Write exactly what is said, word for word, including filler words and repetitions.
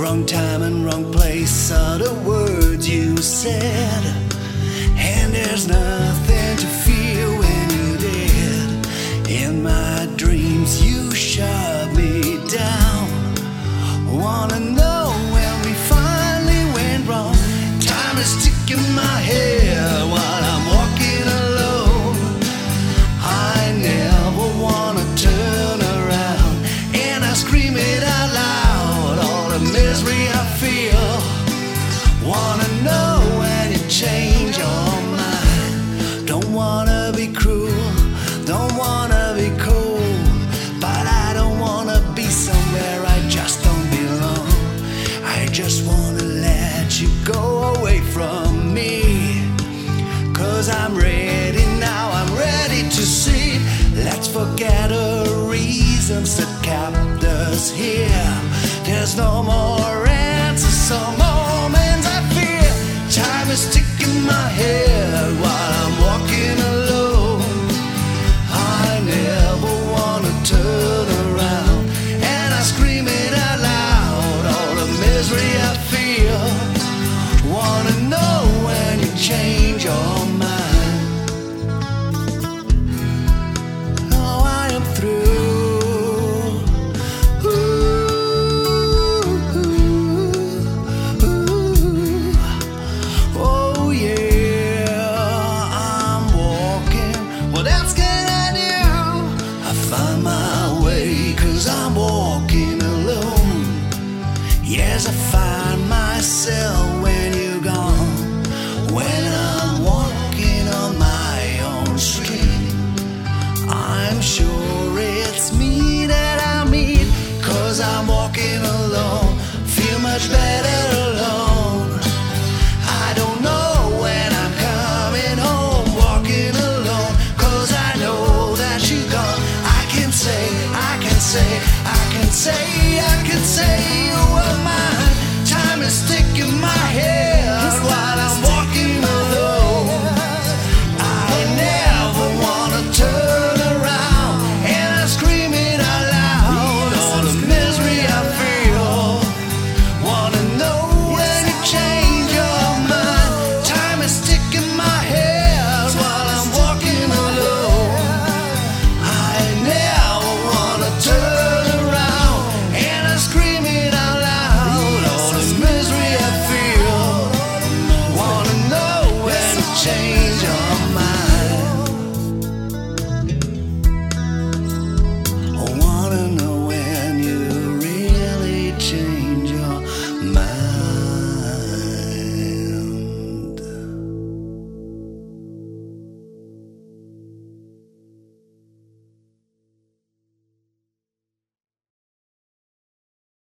wrong time and wrong place are the words you said. And there's nothing to fear when you're dead. In my dreams you shut me down. Wanna know when we finally went wrong. Time is ticking my head while I'm walking alone. I never wanna turn around, and I scream it out loud, all the misery I feel. Wanna know when you change your mind. Don't wanna be cruel, don't wanna be cold, but I don't wanna be somewhere I just don't belong. I just wanna let you go away from me, 'cause I'm ready now, I'm ready to see. Let's forget the reasons that kept us here. There's no more answers, some moments I fear. Time is ticking my head while I'm walking alone. I never wanna turn around, and I scream it out loud, all the misery I feel. Wanna know when you change your mind. Oh, I am through. Ooh, ooh, ooh. Oh yeah, I'm walking. What else can I do? I find my way, 'cause I'm walking alone. Yes, I find myself